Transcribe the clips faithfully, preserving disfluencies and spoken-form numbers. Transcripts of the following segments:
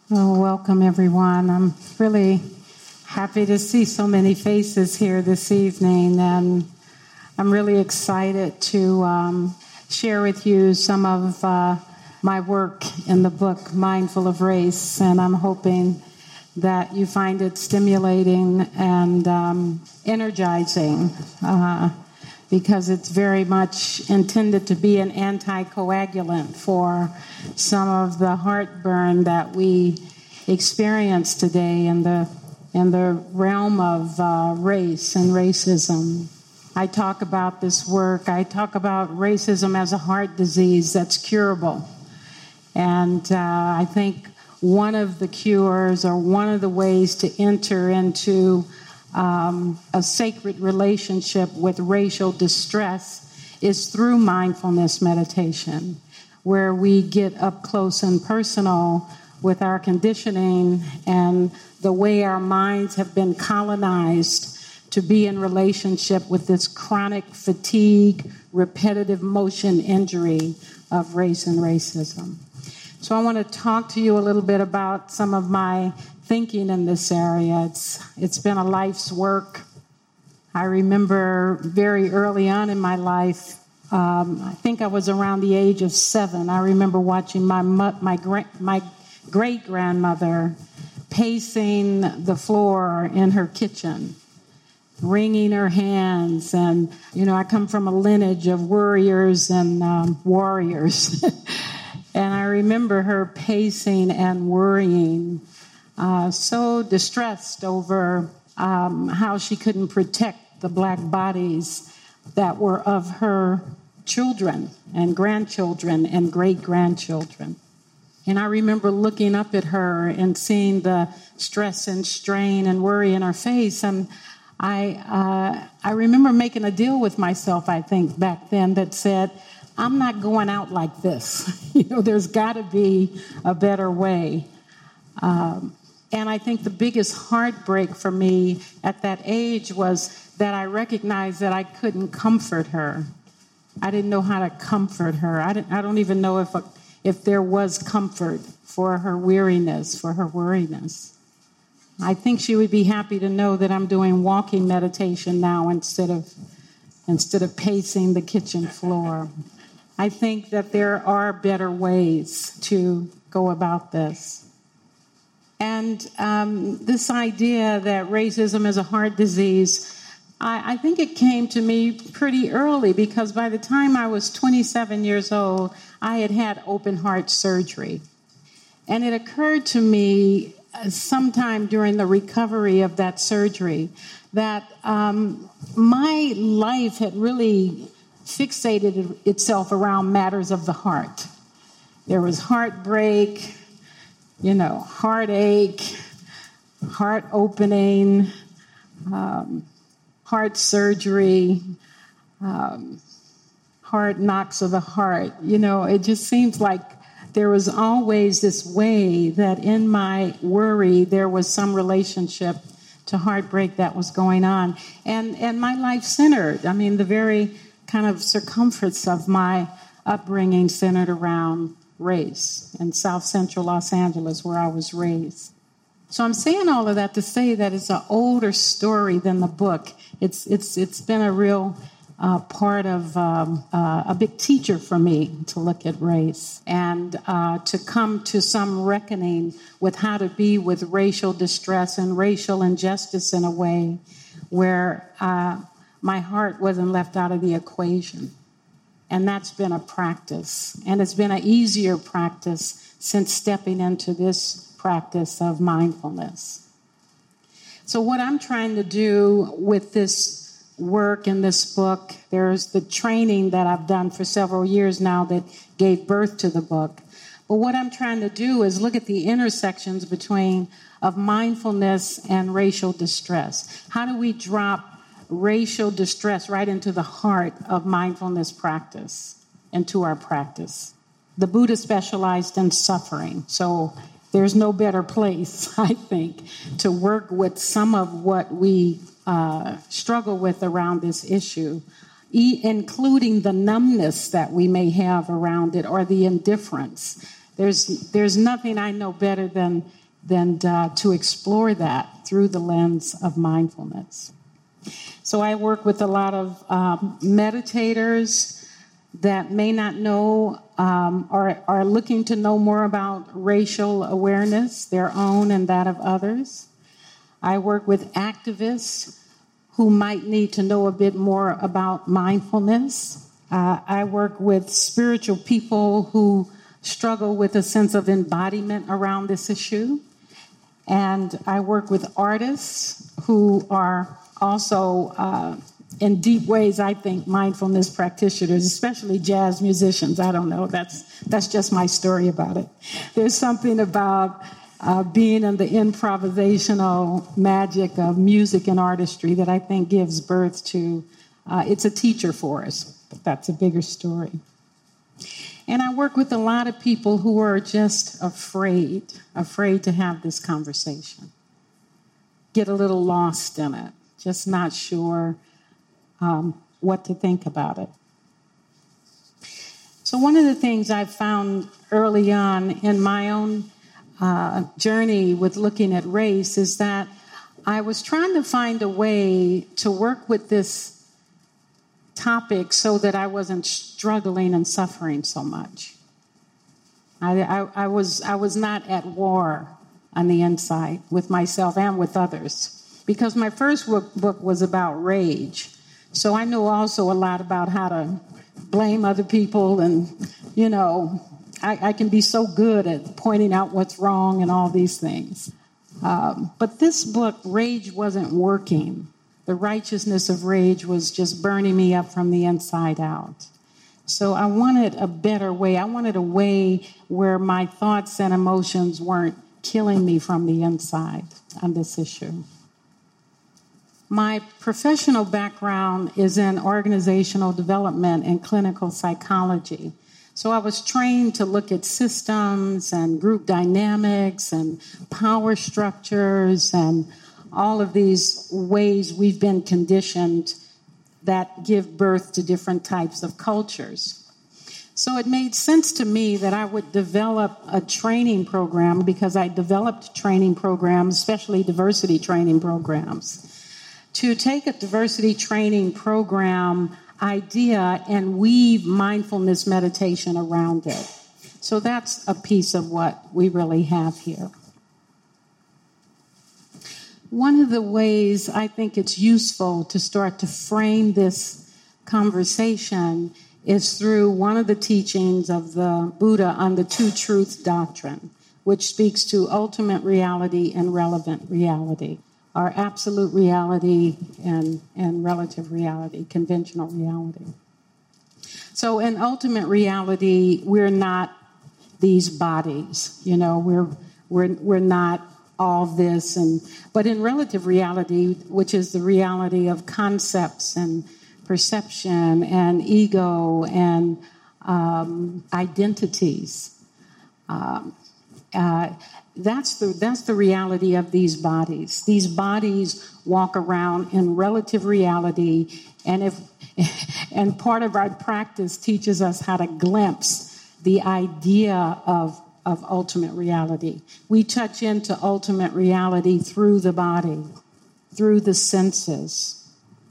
Well, welcome everyone. I'm really happy to see so many faces here this evening, and I'm really excited to um, share with you some of uh, my work in the book Mindful of Race, and I'm hoping that you find it stimulating and um, energizing uh, because it's very much intended to be an anticoagulant for some of the heartburn that we experience today in the in the realm of uh, race and racism. I talk about this work. I talk about racism as a heart disease that's curable. And uh, I think one of the cures or one of the ways to enter into um, a sacred relationship with racial distress is through mindfulness meditation, where we get up close and personal with our conditioning and the way our minds have been colonized to be in relationship with this chronic fatigue, repetitive motion injury of race and racism. So I want to talk to you a little bit about some of my thinking in this area. It's it's been a life's work. I remember very early on in my life, um, I think I was around the age of seven. I remember watching my my my great grandmother pacing the floor in her kitchen, wringing her hands, and you know I come from a lineage of worriers and um, warriors. And I remember her pacing and worrying, uh, so distressed over um, how she couldn't protect the black bodies that were of her children and grandchildren and great-grandchildren. And I remember looking up at her and seeing the stress and strain and worry in her face. And I, uh, I remember making a deal with myself, I think, back then that said, I'm not going out like this. You know, there's got to be a better way. Um, and I think the biggest heartbreak for me at that age was that I recognized that I couldn't comfort her. I didn't know how to comfort her. I, didn't, I don't even know if, a, if there was comfort for her weariness, for her worriness. I think she would be happy to know that I'm doing walking meditation now instead of instead of pacing the kitchen floor. I think that there are better ways to go about this. And um, this idea that racism is a heart disease, I, I think it came to me pretty early because by the time I was twenty-seven years old, I had had open heart surgery. And it occurred to me sometime during the recovery of that surgery that um, my life had really fixated itself around matters of the heart. There was heartbreak, you know, heartache, heart opening, um, heart surgery, um, hard knocks of the heart. You know, it just seems like there was always this way that in my worry there was some relationship to heartbreak that was going on. And, and my life centered, I mean, the very kind of circumference of my upbringing centered around race in South Central Los Angeles, where I was raised. So I'm saying all of that to say that it's an older story than the book. It's it's it's been a real uh, part of um, uh, a big teacher for me to look at race and uh, to come to some reckoning with how to be with racial distress and racial injustice in a way where uh, my heart wasn't left out of the equation. And that's been a practice. And it's been an easier practice since stepping into this practice of mindfulness. So what I'm trying to do with this work in this book, there's the training that I've done for several years now that gave birth to the book. But what I'm trying to do is look at the intersections between of mindfulness and racial distress. How do we drop racial distress right into the heart of mindfulness practice, into our practice? The Buddha specialized in suffering, so there's no better place, I think, to work with some of what we uh, struggle with around this issue, e- including the numbness that we may have around it or the indifference. There's there's nothing I know better than than uh, to explore that through the lens of mindfulness. So I work with a lot of um, meditators that may not know um, or are looking to know more about racial awareness, their own and that of others. I work with activists who might need to know a bit more about mindfulness. Uh, I work with spiritual people who struggle with a sense of embodiment around this issue. And I work with artists who are also, uh, in deep ways, I think, mindfulness practitioners, especially jazz musicians. I don't know. That's that's just my story about it. There's something about uh, being in the improvisational magic of music and artistry that I think gives birth to, uh, it's a teacher for us, but that's a bigger story. And I work with a lot of people who are just afraid, afraid to have this conversation. Get a little lost in it, just not sure um, what to think about it. So one of the things I found early on in my own uh, journey with looking at race is that I was trying to find a way to work with this topic so that I wasn't struggling and suffering so much. I, I, I was I was not at war on the inside with myself and with others, because my first book, book was about rage. So I knew also a lot about how to blame other people, and, you know, I, I can be so good at pointing out what's wrong and all these things. Um, but this book, Rage, wasn't working. The righteousness of rage was just burning me up from the inside out. So I wanted a better way. I wanted a way where my thoughts and emotions weren't killing me from the inside on this issue. My professional background is in organizational development and clinical psychology. So I was trained to look at systems and group dynamics and power structures and all of these ways we've been conditioned that give birth to different types of cultures. So it made sense to me that I would develop a training program, because I developed training programs, especially diversity training programs, to take a diversity training program idea and weave mindfulness meditation around it. So that's a piece of what we really have here. One of the ways I think it's useful to start to frame this conversation is through one of the teachings of the Buddha on the two truths doctrine, which speaks to ultimate reality and relevant reality, or absolute reality and, and relative reality, conventional reality. So in ultimate reality, we're not these bodies, you know, we're we're we're not all this, and but in relative reality, which is the reality of concepts and perception and ego and um, identities, um, uh, that's the that's the reality of these bodies. These bodies walk around in relative reality, and if and part of our practice teaches us how to glimpse the idea of of ultimate reality. We touch into ultimate reality through the body, through the senses.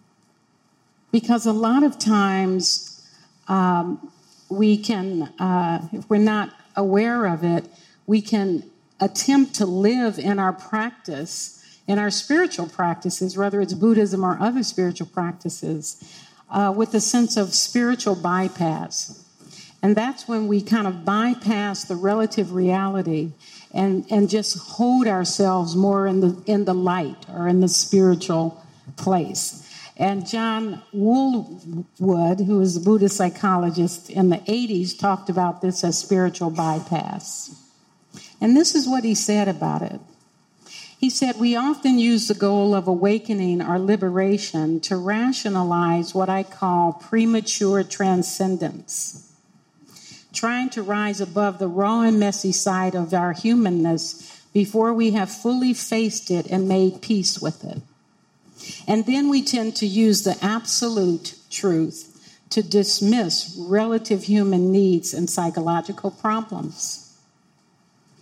Because a lot of times um, we can, uh, if we're not aware of it, we can attempt to live in our practice, in our spiritual practices, whether it's Buddhism or other spiritual practices, uh, with a sense of spiritual bypass. And that's when we kind of bypass the relative reality and, and just hold ourselves more in the in the light or in the spiritual place. And John Woolwood, who was a Buddhist psychologist in the eighties, talked about this as spiritual bypass. And this is what he said about it. He said, we often use the goal of awakening or liberation to rationalize what I call premature transcendence. Trying to rise above the raw and messy side of our humanness before we have fully faced it and made peace with it. And then we tend to use the absolute truth to dismiss relative human needs and psychological problems.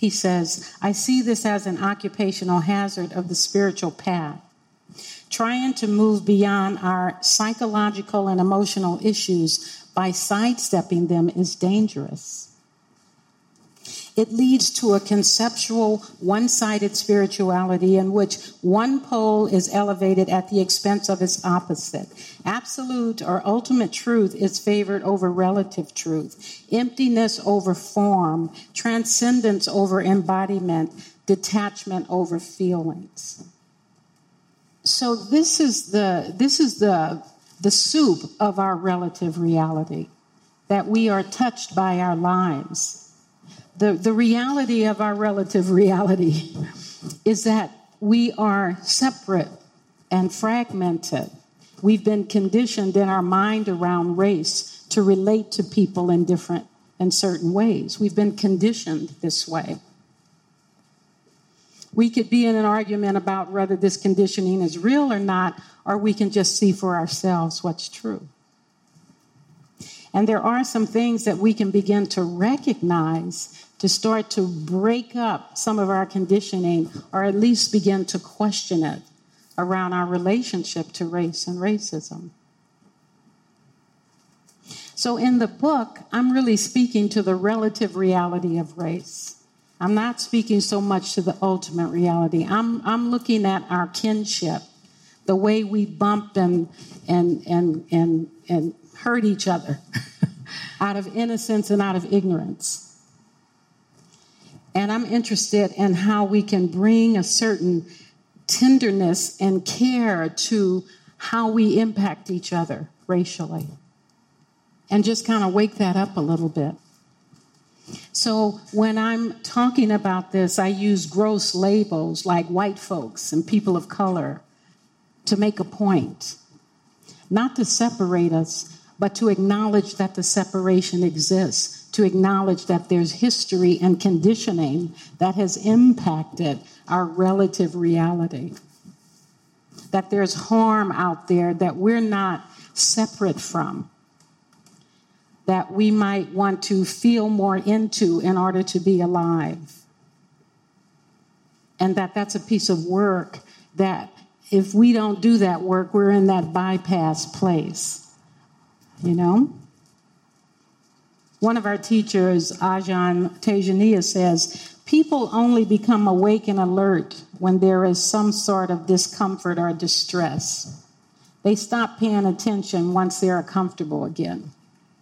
He says, I see this as an occupational hazard of the spiritual path. Trying to move beyond our psychological and emotional issues by sidestepping them is dangerous. It leads to a conceptual, one-sided spirituality in which one pole is elevated at the expense of its opposite. Absolute or ultimate truth is favored over relative truth. Emptiness over form. Transcendence over embodiment. Detachment over feelings. So this is the this is the the soup of our relative reality, that we are touched by our lives. The, the reality of our relative reality is that we are separate and fragmented. We've been conditioned in our mind around race to relate to people in different and certain ways. We've been conditioned this way. We could be in an argument about whether this conditioning is real or not, or we can just see for ourselves what's true. And there are some things that we can begin to recognize to start to break up some of our conditioning, or at least begin to question it around our relationship to race and racism. So in the book, I'm really speaking to the relative reality of race. I'm not speaking so much to the ultimate reality. I'm, I'm looking at our kinship, the way we bump and, and, and, and, and hurt each other out of innocence and out of ignorance. And I'm interested in how we can bring a certain tenderness and care to how we impact each other racially. And just kind of wake that up a little bit. So when I'm talking about this, I use gross labels like white folks and people of color to make a point. Not to separate us, but to acknowledge that the separation exists. To acknowledge that there's history and conditioning that has impacted our relative reality. That there's harm out there that we're not separate from. That we might want to feel more into in order to be alive. And that that's a piece of work that if we don't do that work, we're in that bypass place. You know? One of our teachers, Ajahn Tejaniya, says, people only become awake and alert when there is some sort of discomfort or distress. They stop paying attention once they're comfortable again.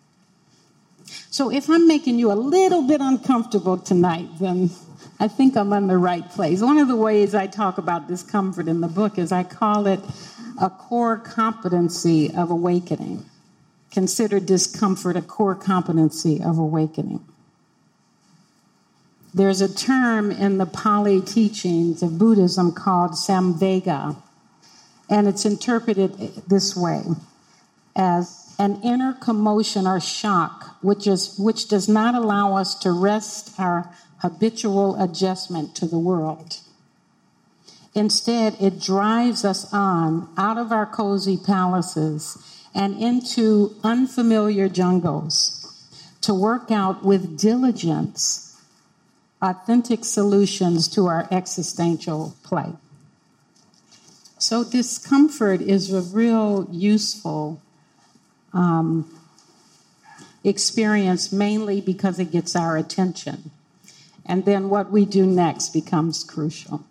So if I'm making you a little bit uncomfortable tonight, then I think I'm in the right place. One of the ways I talk about discomfort in the book is I call it a core competency of awakening. Consider discomfort a core competency of awakening. There's a term in the Pali teachings of Buddhism called samvega, and it's interpreted this way, as an inner commotion or shock, which is which does not allow us to rest our habitual adjustment to the world. Instead, it drives us on out of our cozy palaces and into unfamiliar jungles to work out with diligence authentic solutions to our existential plight. So discomfort is a real useful um, experience, mainly because it gets our attention. And then what we do next becomes crucial.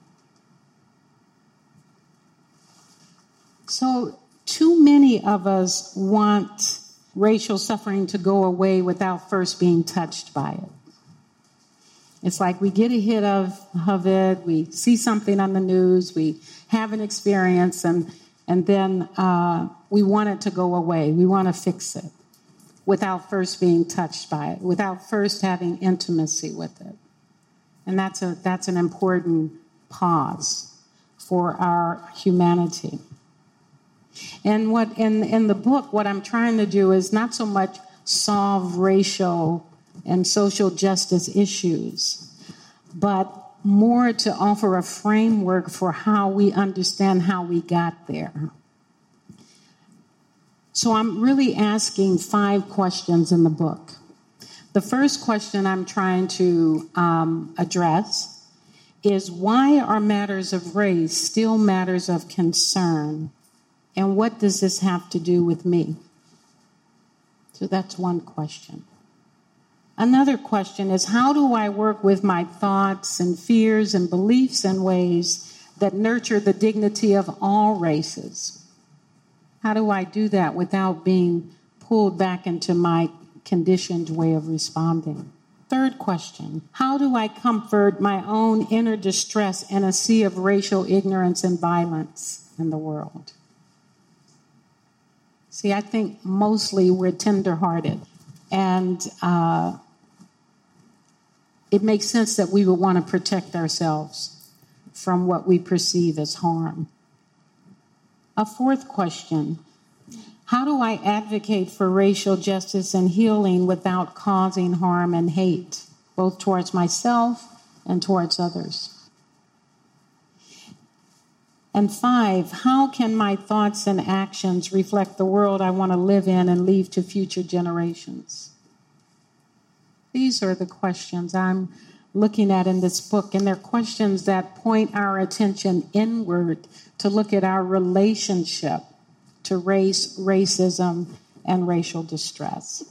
So too many of us want racial suffering to go away without first being touched by it. It's like we get a hit of, of it, we see something on the news, we have an experience, and, and then uh, we want it to go away. We want to fix it without first being touched by it, without first having intimacy with it. And that's a that's an important pause for our humanity. And what in, in the book, what I'm trying to do is not so much solve racial and social justice issues, but more to offer a framework for how we understand how we got there. So I'm really asking five questions in the book. The first question I'm trying to um, address is, why are matters of race still matters of concern? And what does this have to do with me? So that's one question. Another question is, how do I work with my thoughts and fears and beliefs in ways that nurture the dignity of all races? How do I do that without being pulled back into my conditioned way of responding? Third question, how do I comfort my own inner distress in a sea of racial ignorance and violence in the world? See, I think mostly we're tenderhearted, and uh, it makes sense that we would want to protect ourselves from what we perceive as harm. A fourth question, how do I advocate for racial justice and healing without causing harm and hate, both towards myself and towards others? And five, how can my thoughts and actions reflect the world I want to live in and leave to future generations? These are the questions I'm looking at in this book, and they're questions that point our attention inward to look at our relationship to race, racism, and racial distress.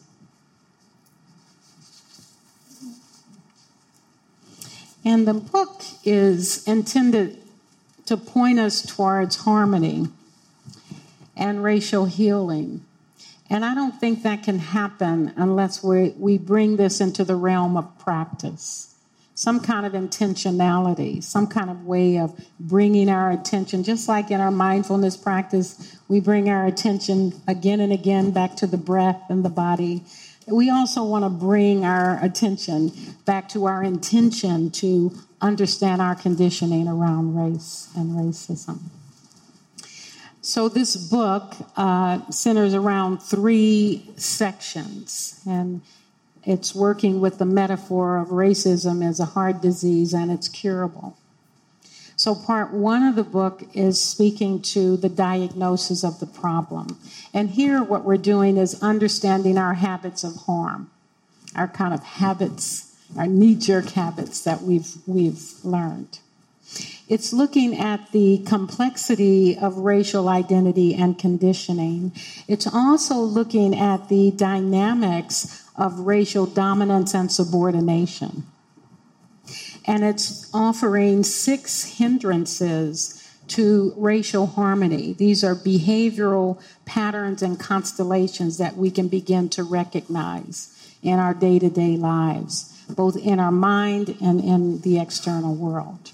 And the book is intended to point us towards harmony and racial healing. And I don't think that can happen unless we, we bring this into the realm of practice. Some kind of intentionality, some kind of way of bringing our attention, just like in our mindfulness practice, we bring our attention again and again back to the breath and the body. We also want to bring our attention back to our intention to understand our conditioning around race and racism. So this book uh, centers around three sections, and it's working with the metaphor of racism as a heart disease and it's curable. So part one of the book is speaking to the diagnosis of the problem. And here what we're doing is understanding our habits of harm, our kind of habits, our knee-jerk habits that we've we've learned. It's looking at the complexity of racial identity and conditioning. It's also looking at the dynamics of racial dominance and subordination. And it's offering six hindrances to racial harmony. These are behavioral patterns and constellations that we can begin to recognize in our day-to-day lives, both in our mind and in the external world.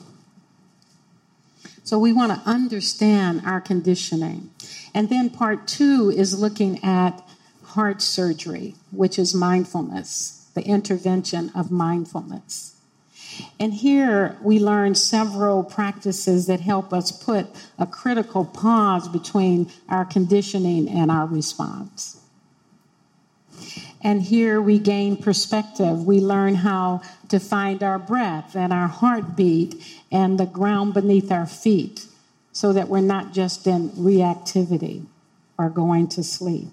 So we want to understand our conditioning. And then part two is looking at heart surgery, which is mindfulness, the intervention of mindfulness. And here we learn several practices that help us put a critical pause between our conditioning and our response. And here we gain perspective. We learn how to find our breath and our heartbeat and the ground beneath our feet so that we're not just in reactivity or going to sleep.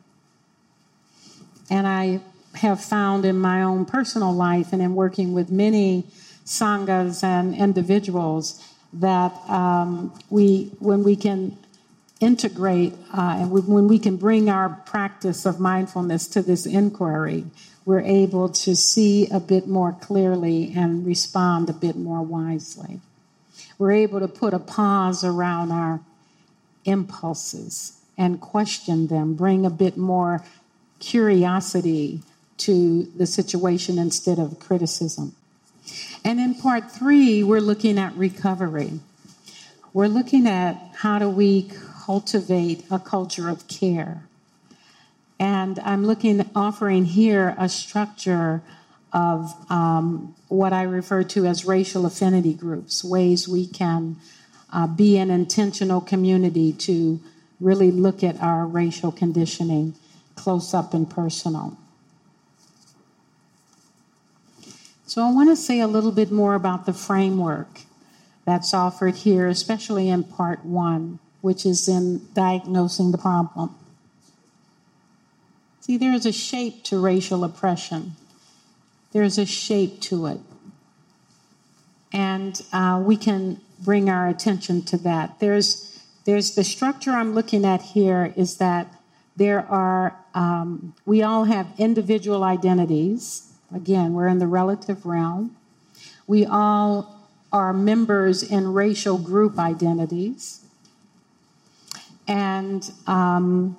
And I have found in my own personal life and in working with many sanghas and individuals that um, we, when we can integrate uh, and we, when we can bring our practice of mindfulness to this inquiry, we're able to see a bit more clearly and respond a bit more wisely. We're able to put a pause around our impulses and question them, bring a bit more curiosity to the situation instead of criticism. And in part three, we're looking at recovery. We're looking at how do we cultivate a culture of care. And I'm looking, offering here a structure of um, what I refer to as racial affinity groups, ways we can uh, be an intentional community to really look at our racial conditioning close up and personal. So I want to say a little bit more about the framework that's offered here, especially in part one, which is in diagnosing the problem. See, there is a shape to racial oppression. There's a shape to it. And uh, we can bring our attention to that. There's, there's the structure I'm looking at here is that there are, um, we all have individual identities. Again, we're in the relative realm. We all are members in racial group identities. And um,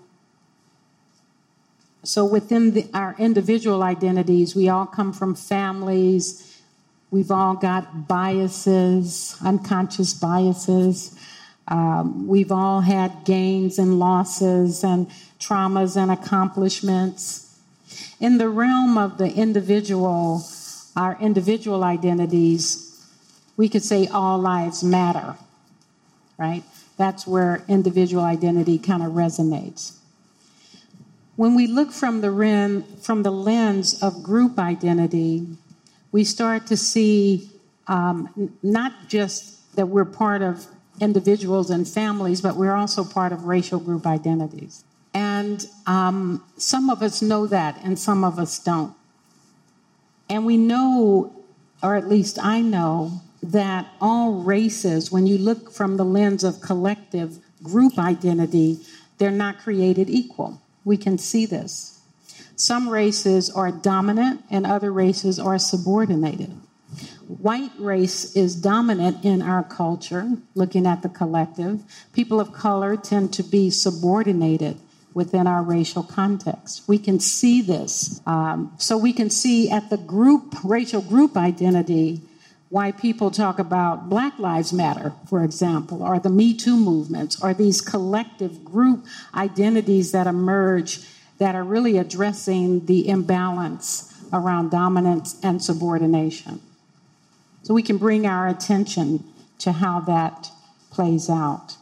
so within the, our individual identities, we all come from families. We've all got biases, unconscious biases. Um, we've all had gains and losses and traumas and accomplishments. In the realm of the individual, our individual identities, we could say all lives matter, right? That's where individual identity kind of resonates. When we look from the ren, from the lens of group identity, we start to see um, not just that we're part of individuals and families, but we're also part of racial group identities. And um, some of us know that, and some of us don't. And we know, or at least I know, that all races, when you look from the lens of collective group identity, they're not created equal. We can see this. Some races are dominant and other races are subordinated. White race is dominant in our culture, looking at the collective. People of color tend to be subordinated within our racial context. We can see this. Um, so we can see at the group, racial group identity, why people talk about Black Lives Matter, for example, or the Me Too movements, or these collective group identities that emerge that are really addressing the imbalance around dominance and subordination. So we can bring our attention to how that plays out.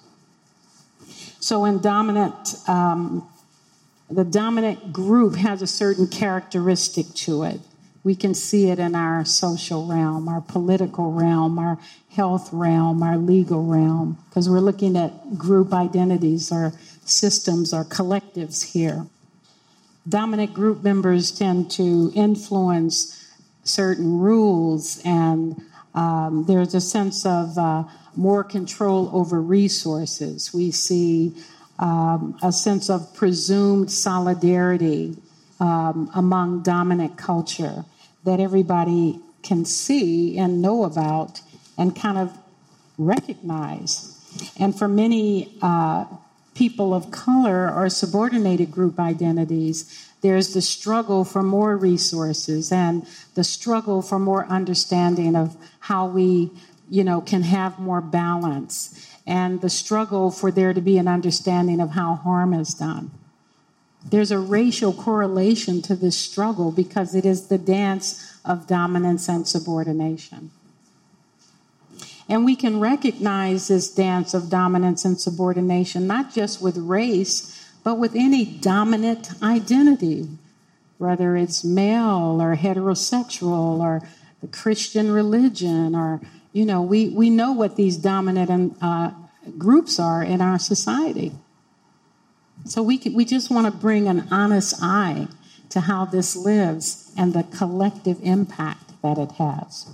So in dominant, um, the dominant group has a certain characteristic to it. We can see it in our social realm, our political realm, our health realm, our legal realm, because we're looking at group identities or systems or collectives here. Dominant group members tend to influence certain rules, and um, there's a sense of uh, more control over resources. We see um, a sense of presumed solidarity um, among dominant culture that everybody can see and know about and kind of recognize. And for many uh, people of color or subordinated group identities, there's the struggle for more resources and the struggle for more understanding of how we, you know, can have more balance, and the struggle for there to be an understanding of how harm is done. There's a racial correlation to this struggle because it is the dance of dominance and subordination. And we can recognize this dance of dominance and subordination, not just with race, but with any dominant identity, whether it's male or heterosexual or the Christian religion, or, you know, we, we know what these dominant uh, groups are in our society. So we can, we just want to bring an honest eye to how this lives and the collective impact that it has.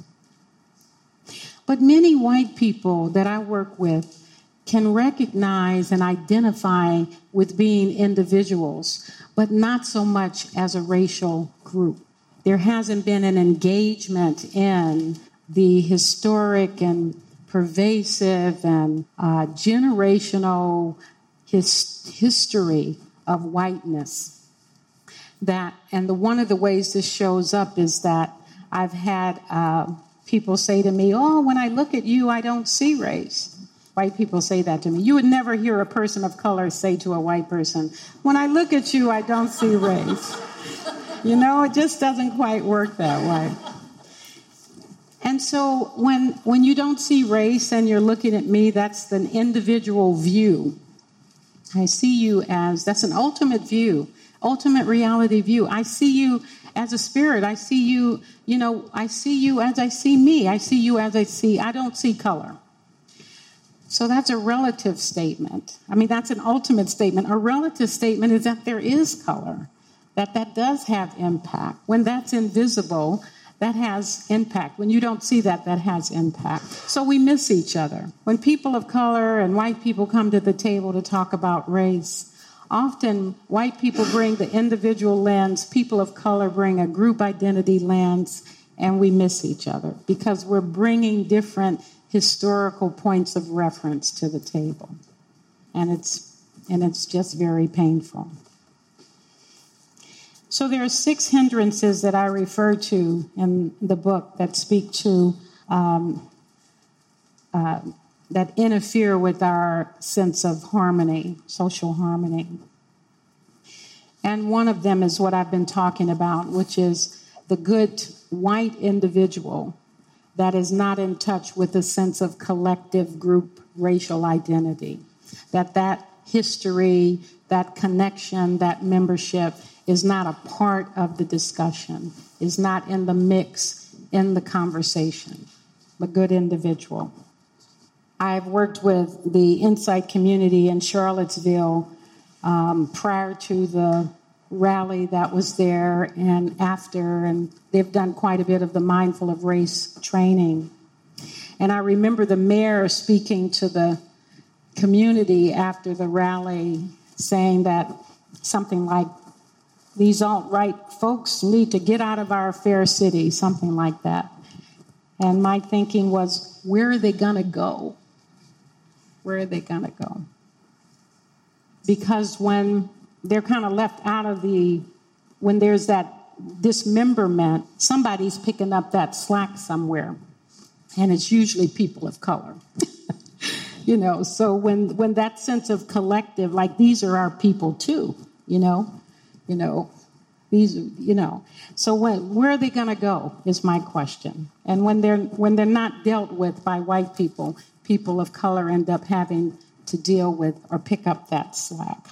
But many white people that I work with can recognize and identify with being individuals, but not so much as a racial group. There hasn't been an engagement in the historic and pervasive and uh, generational his, history of whiteness. That, and the, one of the ways this shows up is that I've had uh, people say to me, oh, when I look at you, I don't see race. White people say that to me. You would never hear a person of color say to a white person, when I look at you, I don't see race. You know, it just doesn't quite work that way. And so when when you don't see race and you're looking at me, that's an individual view. I see you as, that's an ultimate view, ultimate reality view. I see you as a spirit. I see you, you know, I see you as I see me. I see you as I see, I don't see color. So that's a relative statement. I mean, that's an ultimate statement. A relative statement is that there is color, that that does have impact. When that's invisible, that has impact. When you don't see that, that has impact. So we miss each other. When people of color and white people come to the table to talk about race, often white people bring the individual lens, people of color bring a group identity lens, and we miss each other because we're bringing different historical points of reference to the table. And it's, and it's just very painful. So there are six hindrances that I refer to in the book that speak to, um, uh, that interfere with our sense of harmony, social harmony. And one of them is what I've been talking about, which is the good white individual that is not in touch with a sense of collective group racial identity. That that history, that connection, that membership is not a part of the discussion, is not in the mix, in the conversation. A good individual. I've worked with the Insight community in Charlottesville um, prior to the rally that was there and after, and they've done quite a bit of the Mindful of Race training. And I remember the mayor speaking to the community after the rally saying that something like, these alt-right folks need to get out of our fair city, something like that. And my thinking was, where are they going to go? Where are they going to go? Because when they're kind of left out of the, when there's that dismemberment, somebody's picking up that slack somewhere. And it's usually people of color. You know, so when, when that sense of collective, like these are our people too, you know, you know, these, you know. So when, where are they going to go is my question. And when they're, when they're not dealt with by white people, people of color end up having to deal with or pick up that slack.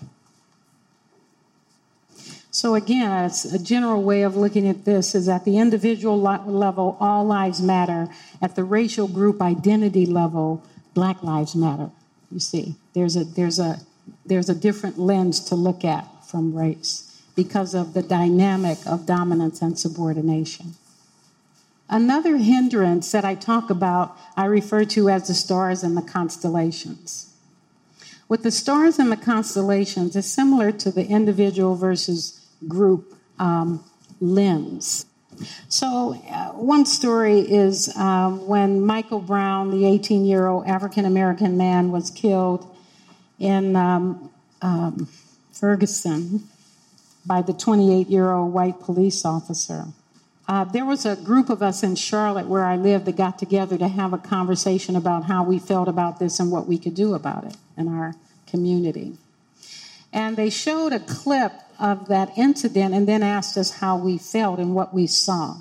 So again, it's a general way of looking at this is at the individual level, all lives matter. At the racial group identity level, Black lives matter. You see, there's a there's a there's a different lens to look at from race because of the dynamic of dominance and subordination. Another hindrance that I talk about, I refer to as the stars and the constellations. With the stars and the constellations, it's similar to the individual versus group um, lens. So uh, one story is um, when Michael Brown, the eighteen-year-old African-American man, was killed in um, um, Ferguson by the twenty-eight-year-old white police officer. Uh, there was a group of us in Charlotte where I lived that got together to have a conversation about how we felt about this and what we could do about it in our community. And they showed a clip of that incident and then asked us how we felt and what we saw.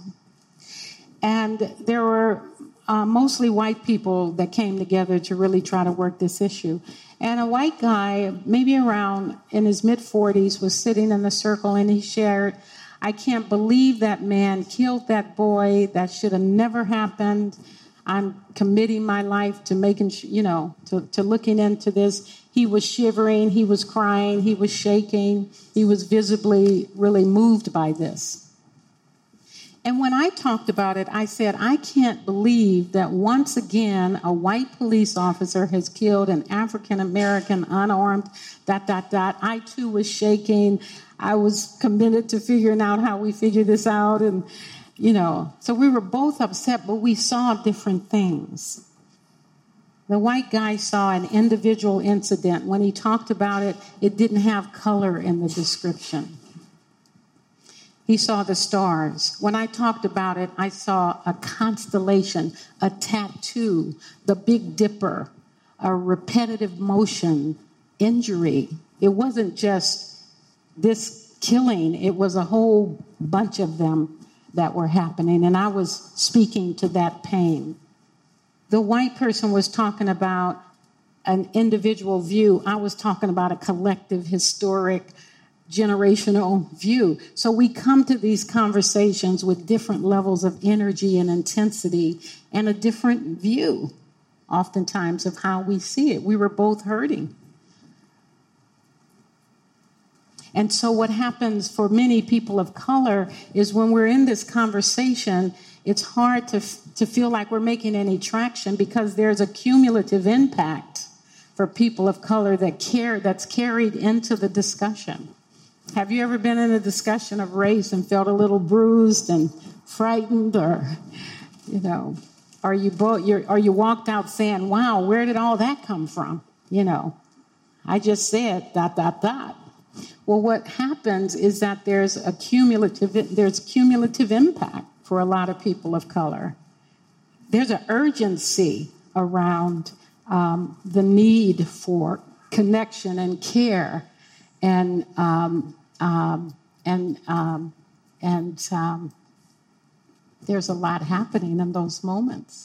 And there were uh, mostly white people that came together to really try to work this issue. And a white guy, maybe around in his mid-forties, was sitting in the circle and he shared, I can't believe that man killed that boy. That should have never happened. I'm committing my life to making, you know, to, to looking into this. He was shivering, he was crying, he was shaking. He was visibly really moved by this. And when I talked about it, I said, I can't believe that once again, a white police officer has killed an African-American unarmed, dot, dot, dot. I too was shaking. I was committed to figuring out how we figure this out. And, you know, so we were both upset, but we saw different things. The white guy saw an individual incident. When he talked about it, it didn't have color in the description. He saw the stars. When I talked about it, I saw a constellation, a tattoo, the Big Dipper, a repetitive motion, injury. It wasn't just this killing. It was a whole bunch of them that were happening, and I was speaking to that pain. The white person was talking about an individual view. I was talking about a collective, historic, generational view. So we come to these conversations with different levels of energy and intensity and a different view, oftentimes, of how we see it. We were both hurting. And so what happens for many people of color is when we're in this conversation, it's hard to to feel like we're making any traction because there's a cumulative impact for people of color that care that's carried into the discussion. Have you ever been in a discussion of race and felt a little bruised and frightened, or, you know, are you both, you're, are you walked out saying, wow, where did all that come from? You know, I just said dot, dot, dot. Well, what happens is that there's a cumulative, there's cumulative impact for a lot of people of color. There's an urgency around um, the need for connection and care, and um, um, and um, and um, there's a lot happening in those moments.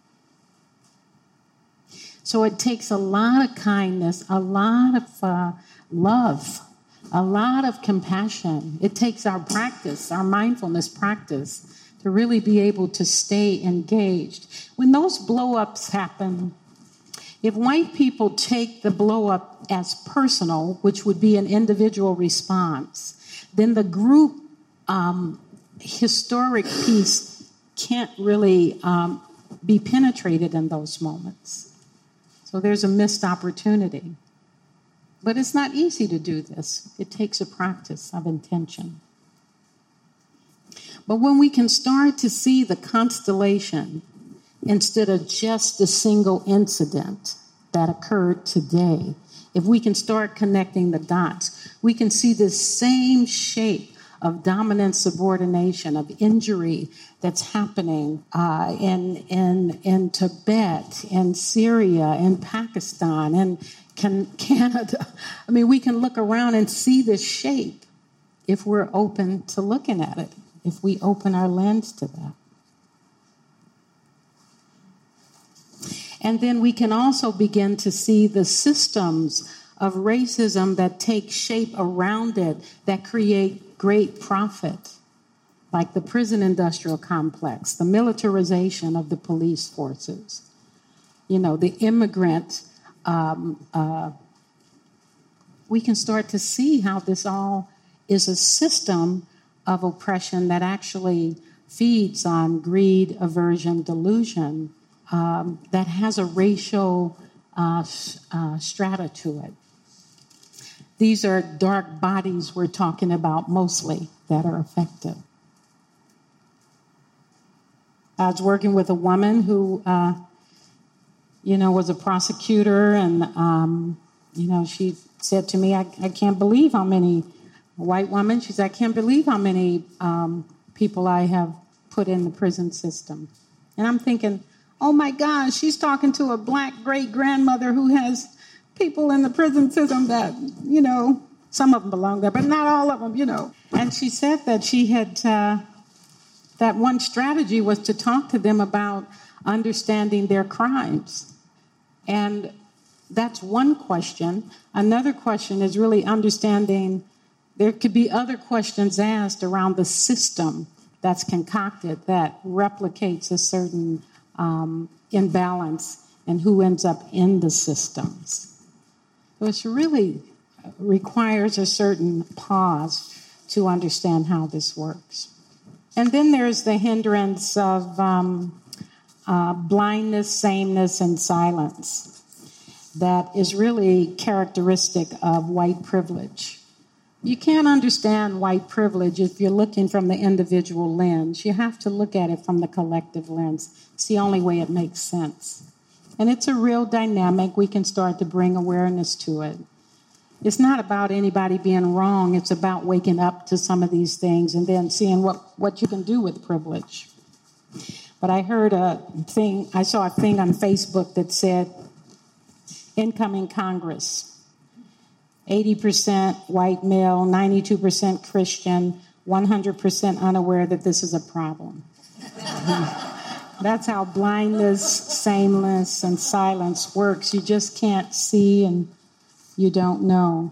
So it takes a lot of kindness, a lot of uh, love, a lot of compassion. It takes our practice, our mindfulness practice, to really be able to stay engaged. When those blow-ups happen, if white people take the blow-up as personal, which would be an individual response, then the group um, historic piece can't really um, be penetrated in those moments. So there's a missed opportunity. But it's not easy to do this. It takes a practice of intention. But when we can start to see the constellation instead of just a single incident that occurred today, if we can start connecting the dots, we can see this same shape of dominant subordination, of injury that's happening uh, in, in, in Tibet, in Syria, in Pakistan, in can, Canada. I mean, we can look around and see this shape if we're open to looking at it, if we open our lens to that. And then we can also begin to see the systems of racism that take shape around it that create great profit, like the prison industrial complex, the militarization of the police forces, you know, the immigrant. Um, uh, we can start to see how this all is a system of oppression that actually feeds on greed, aversion, delusion, um, that has a racial uh, uh, strata to it. These are dark bodies we're talking about mostly that are affected. I was working with a woman who, uh, you know, was a prosecutor, and, um, you know, she said to me, I, I can't believe how many, a white woman, she said, I can't believe how many um, people I have put in the prison system. And I'm thinking, oh my gosh, she's talking to a black great-grandmother who has people in the prison system that, you know, some of them belong there, but not all of them, you know. And she said that she had, uh, that one strategy was to talk to them about understanding their crimes. And that's one question. Another question is really understanding, there could be other questions asked around the system that's concocted that replicates a certain um, imbalance and who ends up in the systems. So it really requires a certain pause to understand how this works. And then there's the hindrance of um, uh, blindness, sameness, and silence that is really characteristic of white privilege. You can't understand white privilege if you're looking from the individual lens. You have to look at it from the collective lens. It's the only way it makes sense. And it's a real dynamic. We can start to bring awareness to it. It's not about anybody being wrong. It's about waking up to some of these things and then seeing what, what you can do with privilege. But I heard a thing, I saw a thing on Facebook that said, incoming Congress, eighty percent white male, ninety-two percent Christian, one hundred percent unaware that this is a problem. That's how blindness, sameness, and silence works. You just can't see and you don't know.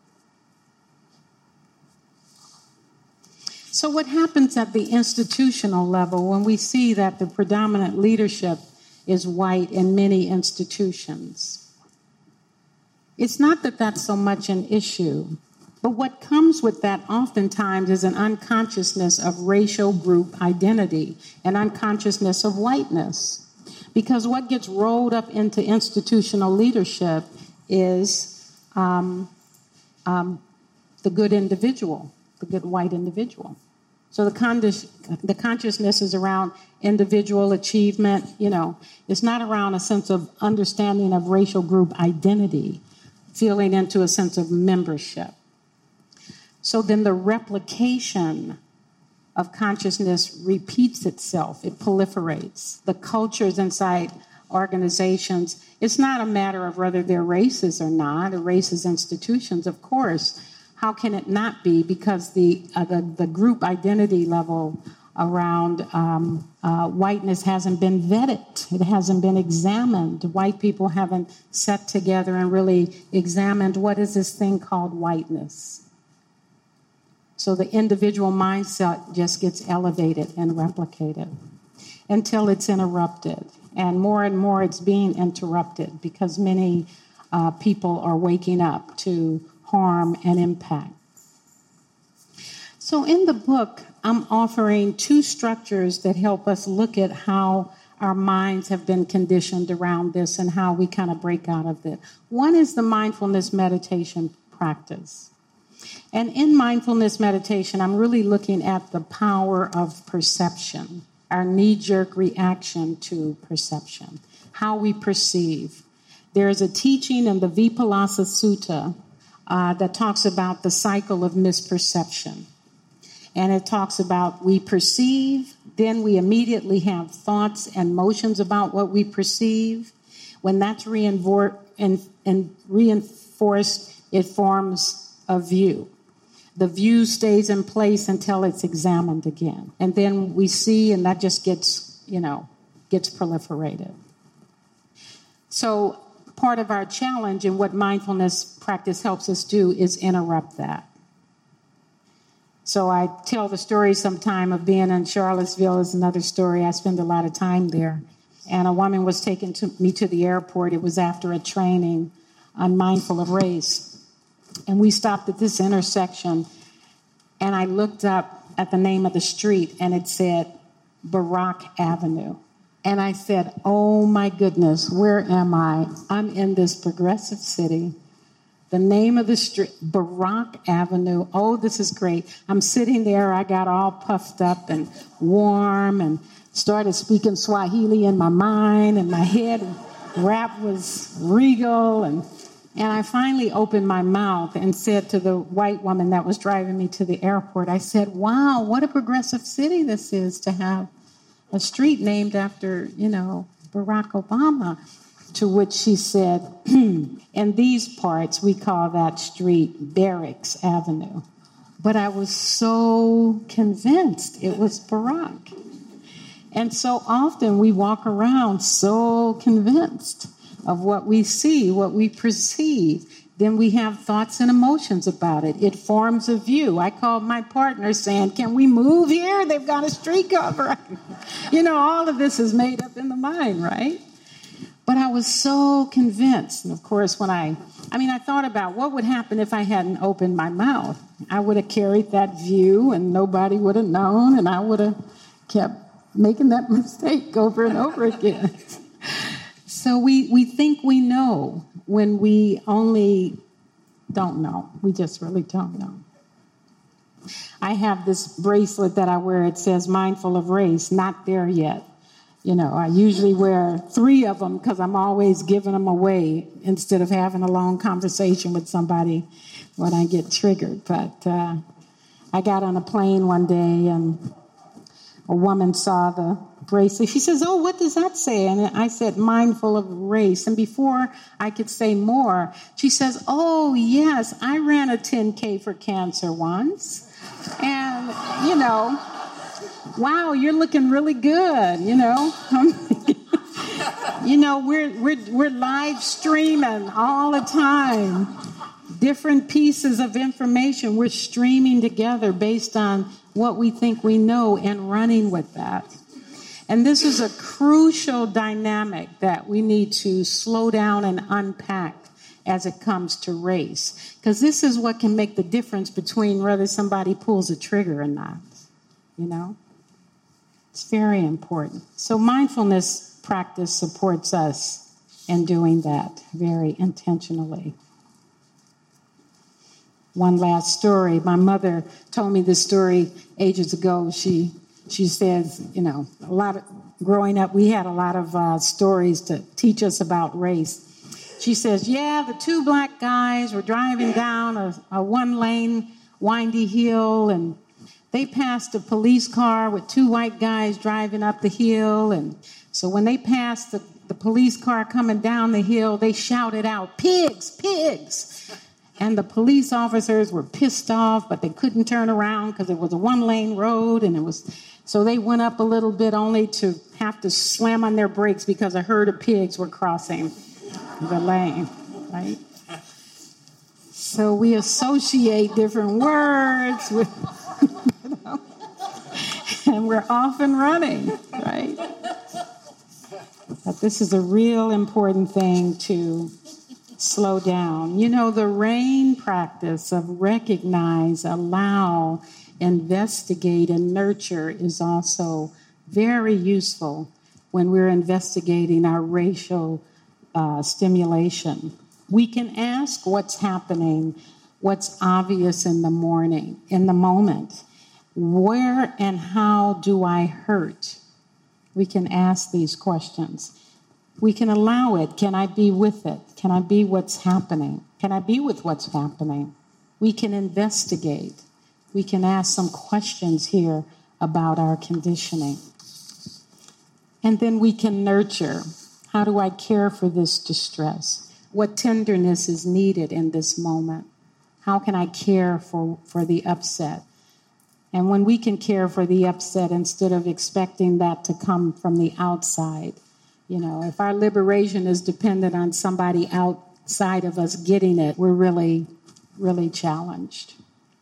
So what happens at the institutional level when we see that the predominant leadership is white in many institutions? It's not that that's so much an issue, But what comes with that oftentimes is an unconsciousness of racial group identity, an unconsciousness of whiteness. Because what gets rolled up into institutional leadership is um, um, the good individual, the good white individual. So the, con- the consciousness is around individual achievement, you know. It's not around a sense of understanding of racial group identity, feeling into a sense of membership. So then the replication of consciousness repeats itself. It proliferates. The cultures inside organizations, it's not a matter of whether they're racist or not, or racist institutions, of course. How can it not be? Because the uh, the, the group identity level around um, uh, whiteness hasn't been vetted. It hasn't been examined. White people haven't sat together and really examined what is this thing called whiteness. So the individual mindset just gets elevated and replicated until it's interrupted. And more and more it's being interrupted because many uh, people are waking up to harm and impact. So in the book, I'm offering two structures that help us look at how our minds have been conditioned around this and how we kind of break out of it. One is the mindfulness meditation practice. And in mindfulness meditation, I'm really looking at the power of perception, our knee-jerk reaction to perception, how we perceive. There's a teaching in the Vipallasa Sutta uh, that talks about the cycle of misperception. And it talks about we perceive, then we immediately have thoughts and motions about what we perceive. When that's reinfor- and, and reinforced, it forms a view. The view stays in place until it's examined again. And then we see, and that just gets, you know, gets proliferated. So part of our challenge and what mindfulness practice helps us do is interrupt that. So I tell the story sometime of being in Charlottesville is another story. I spend a lot of time there. And a woman was taking to me to the airport. It was after a training on mindful of race. And we stopped at this intersection, and I looked up at the name of the street, and it said Barak Avenue. And I said, oh, my goodness, where am I? I'm in this progressive city. The name of the street, Barak Avenue. Oh, this is great. I'm sitting there. I got all puffed up and warm and started speaking Swahili in my mind, and my head wrap was regal. And, and I finally opened my mouth and said to the white woman that was driving me to the airport, I said, wow, what a progressive city this is to have a street named after, you know, Barack Obama. To which she said, in these parts, we call that street Barracks Avenue. But I was so convinced it was Barack. And so often we walk around so convinced of what we see, what we perceive. Then we have thoughts and emotions about it. It forms a view. I called my partner saying, can we move here? They've got a street cover. You know, all of this is made up in the mind, right? But I was so convinced. And of course, when I, I mean, I thought about what would happen if I hadn't opened my mouth. I would have carried that view and nobody would have known, and I would have kept making that mistake over and over again. So we, we think we know when we only don't know. We just really don't know. I have this bracelet that I wear. It says mindful of race, not there yet. You know, I usually wear three of them because I'm always giving them away instead of having a long conversation with somebody when I get triggered. But uh, I got on a plane one day and a woman saw the bracelet. She says, oh, what does that say? And I said, mindful of race. And before I could say more, she says, oh, yes, I ran a ten K for cancer once. And, you know, wow, you're looking really good, you know. You know, we're we're we're live streaming all the time. Different pieces of information we're streaming together based on what we think we know and running with that. And this is a crucial dynamic that we need to slow down and unpack as it comes to race. Because this is what can make the difference between whether somebody pulls a trigger or not, you know? It's very important. So mindfulness practice supports us in doing that very intentionally. One last story. My mother told me this story ages ago. She she says, you know, a lot of growing up, we had a lot of uh, stories to teach us about race. She says, yeah, the two black guys were driving down a, a one-lane windy hill, and they passed a police car with two white guys driving up the hill. And so when they passed the, the police car coming down the hill, they shouted out, pigs, pigs. And the police officers were pissed off, but they couldn't turn around because it was a one-lane road. And it was so they went up a little bit only to have to slam on their brakes because a herd of pigs were crossing the lane, right? So we associate different words with, you know, and we're off and running, right? But this is a real important thing to slow down. You know, the RAIN practice of recognize, allow, investigate, and nurture is also very useful when we're investigating our racial uh, stimulation. We can ask what's happening, what's obvious in the morning, in the moment. Where and how do I hurt? We can ask these questions. We can allow it. Can I be with it? Can I be what's happening? Can I be with what's happening? We can investigate. We can ask some questions here about our conditioning. And then we can nurture. How do I care for this distress? What tenderness is needed in this moment? How can I care for, for the upset? And when we can care for the upset instead of expecting that to come from the outside, you know, if our liberation is dependent on somebody outside of us getting it, we're really, really challenged.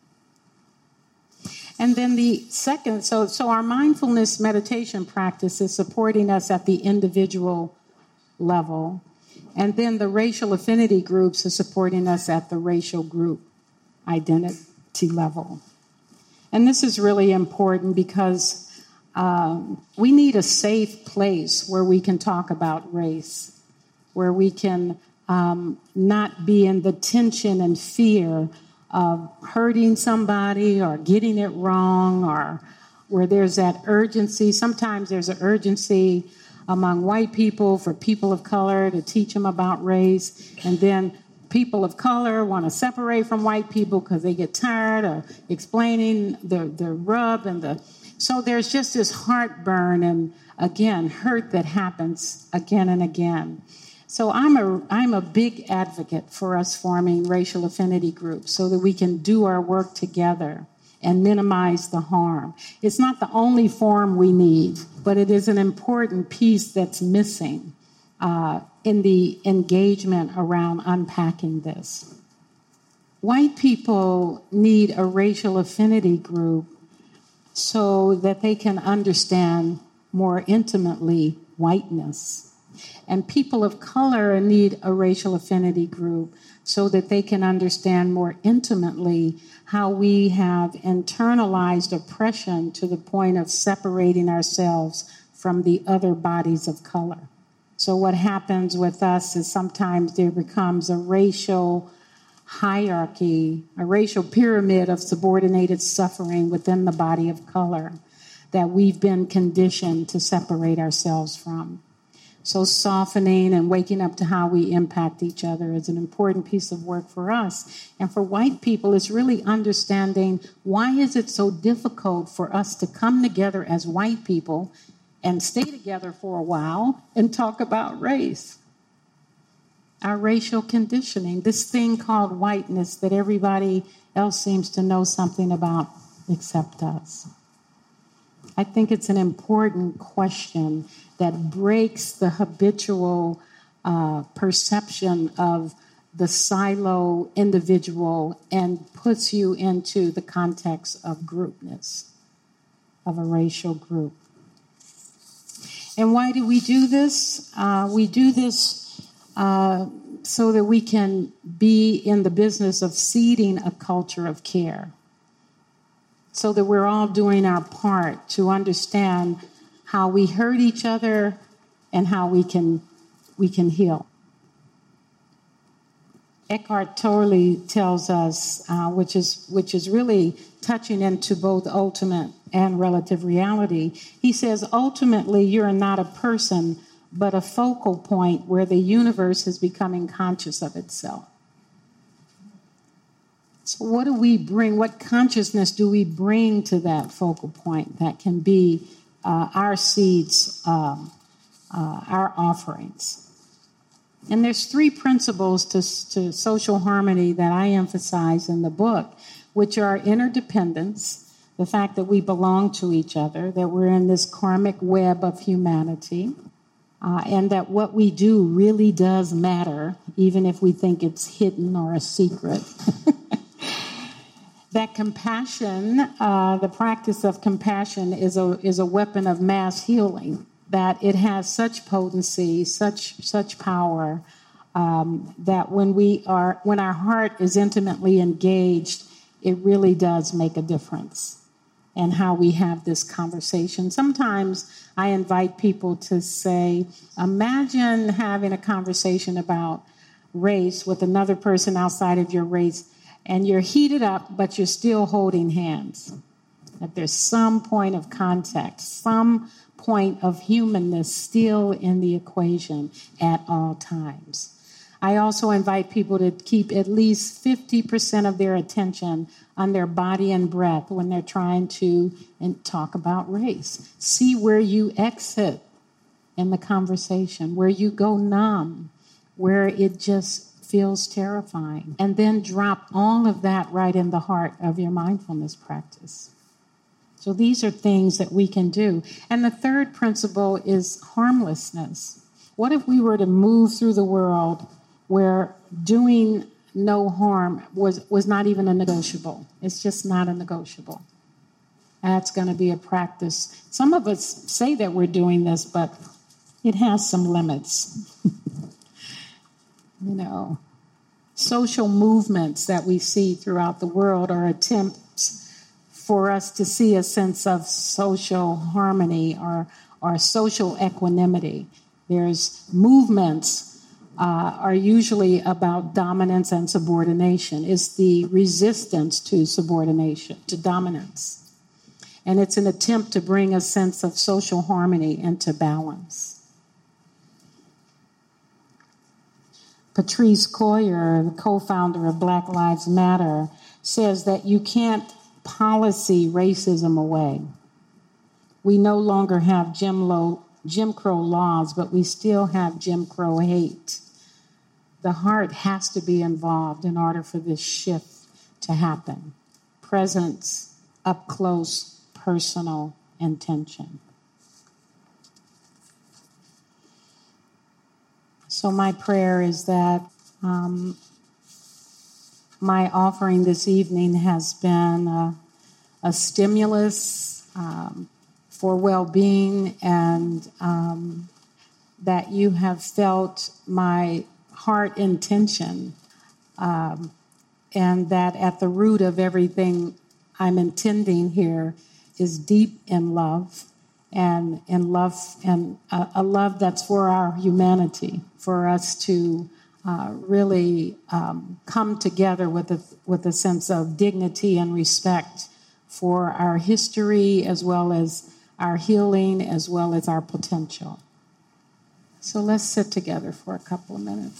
And then the second, so, so our mindfulness meditation practice is supporting us at the individual level. And then the racial affinity groups are supporting us at the racial group identity level. And this is really important because um, we need a safe place where we can talk about race, where we can um, not be in the tension and fear of hurting somebody or getting it wrong, or where there's that urgency. Sometimes there's an urgency among white people for people of color to teach them about race, and then people of color want to separate from white people because they get tired of explaining the, the rub and the... So there's just this heartburn and, again, hurt that happens again and again. So I'm a, I'm a big advocate for us forming racial affinity groups so that we can do our work together and minimize the harm. It's not the only form we need, but it is an important piece that's missing uh, in the engagement around unpacking this. White people need a racial affinity group so that they can understand more intimately whiteness. And people of color need a racial affinity group so that they can understand more intimately how we have internalized oppression to the point of separating ourselves from the other bodies of color. So what happens with us is sometimes there becomes a racial hierarchy, a racial pyramid of subordinated suffering within the body of color that we've been conditioned to separate ourselves from. So softening and waking up to how we impact each other is an important piece of work for us. And for white people, it's really understanding why is it so difficult for us to come together as white people and stay together for a while and talk about race. Our racial conditioning, this thing called whiteness that everybody else seems to know something about except us. I think it's an important question that breaks the habitual uh, perception of the silo individual and puts you into the context of groupness, of a racial group. And why do we do this? Uh, we do this uh, so that we can be in the business of seeding a culture of care, so that we're all doing our part to understand how we hurt each other and how we can we can heal. Eckhart Tolle tells us, uh, which is which is really touching into both ultimate and relative reality. He says, ultimately, you're not a person, but a focal point where the universe is becoming conscious of itself. So what do we bring? What consciousness do we bring to that focal point that can be uh, our seeds, um, uh, our offerings? And there's three principles to, to social harmony that I emphasize in the book, which are interdependence, the fact that we belong to each other, that we're in this karmic web of humanity, uh, and that what we do really does matter, even if we think it's hidden or a secret. That compassion, uh, the practice of compassion, is a is a weapon of mass healing. That it has such potency, such such power, um, that when we are when our heart is intimately engaged, it really does make a difference in how we have this conversation. Sometimes I invite people to say, imagine having a conversation about race with another person outside of your race, and you're heated up, but you're still holding hands. That there's some point of contact, some point of humanness still in the equation at all times. I also invite people to keep at least fifty percent of their attention on their body and breath when they're trying to and talk about race. See where you exit in the conversation, where you go numb, where it just feels terrifying. And then drop all of that right in the heart of your mindfulness practice. So these are things that we can do. And the third principle is harmlessness. What if we were to move through the world where doing no harm was, was not even a negotiable? It's just not a negotiable. That's going to be a practice. Some of us say that we're doing this, but it has some limits. You know, social movements that we see throughout the world are attempts for us to see a sense of social harmony or, or social equanimity. There's movements uh, are usually about dominance and subordination. It's the resistance to subordination, to dominance. And it's an attempt to bring a sense of social harmony into balance. Patrice Coyer, the co-founder of Black Lives Matter, says that you can't policy racism away. We no longer have Jim, Lo- Jim Crow laws, but we still have Jim Crow hate. The heart has to be involved in order for this shift to happen. Presence, up close, personal intention. So my prayer is that um, my offering this evening has been a, a stimulus um, for well-being, and um, that you have felt my heart intention, um, and that at the root of everything I'm intending here is deep in love, and in love, and a, a love that's for our humanity, for us to Uh, really um, come together with a, with a sense of dignity and respect for our history, as well as our healing, as well as our potential. So let's sit together for a couple of minutes.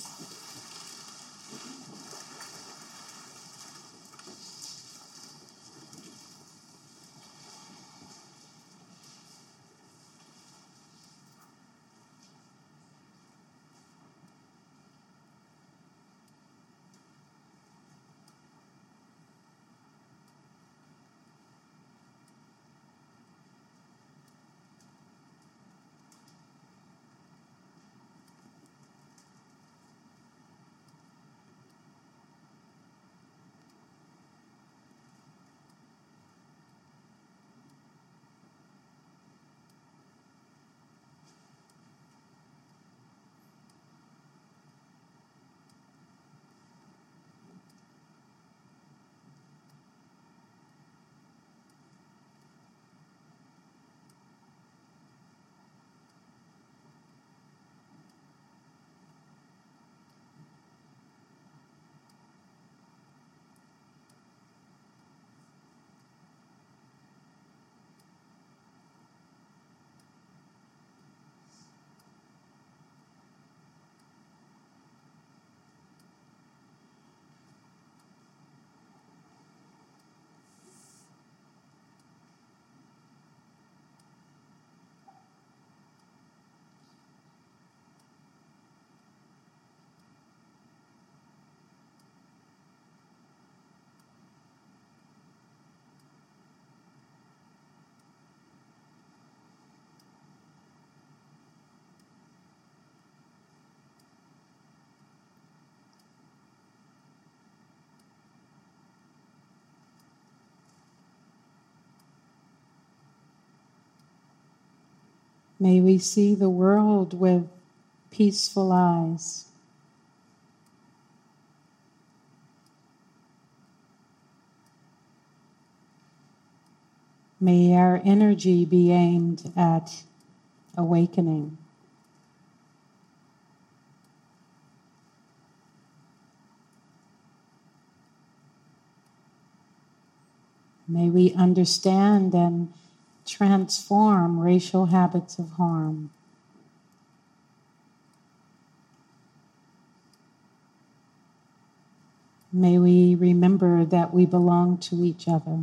May we see the world with peaceful eyes. May our energy be aimed at awakening. May we understand and transform racial habits of harm. May we remember that we belong to each other.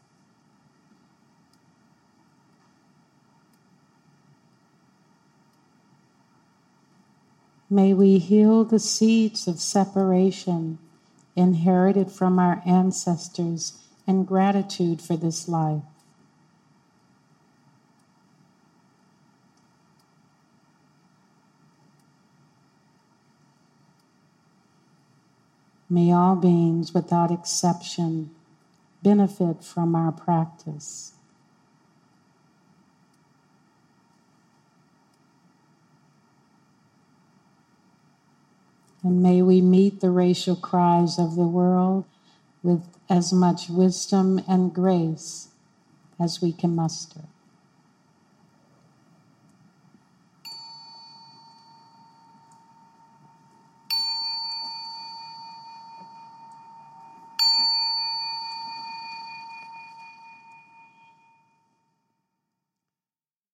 May we heal the seeds of separation inherited from our ancestors and gratitude for this life. May all beings, without exception, benefit from our practice. And may we meet the racial cries of the world with as much wisdom and grace as we can muster.